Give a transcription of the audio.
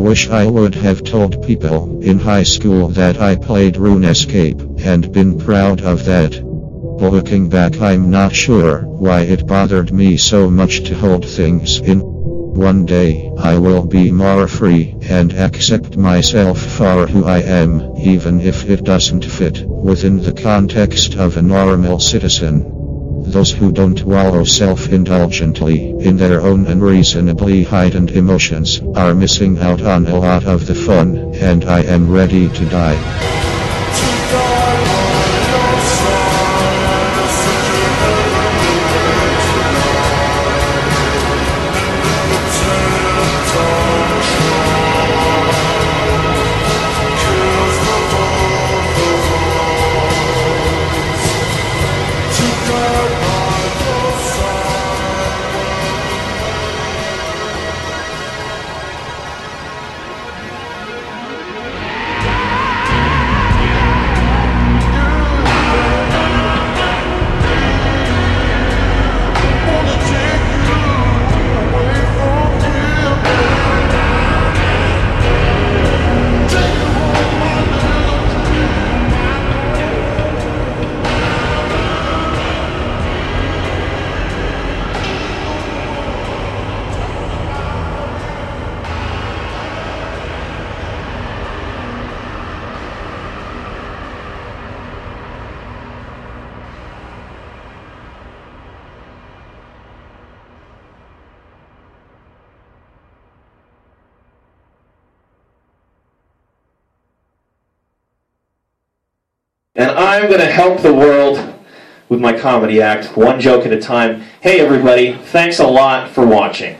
wish I would have told people in high school that I played RuneScape, and been proud of that. Looking back, I'm not sure why it bothered me so much to hold things in. One day, I will be more free and accept myself for who I am, even if it doesn't fit within the context of a normal citizen. Those who don't wallow self-indulgently in their own unreasonably heightened emotions are missing out on a lot of the fun, and I am ready to die. And I'm going to help the world with my comedy act, one joke at a time. Hey everybody, thanks a lot for watching.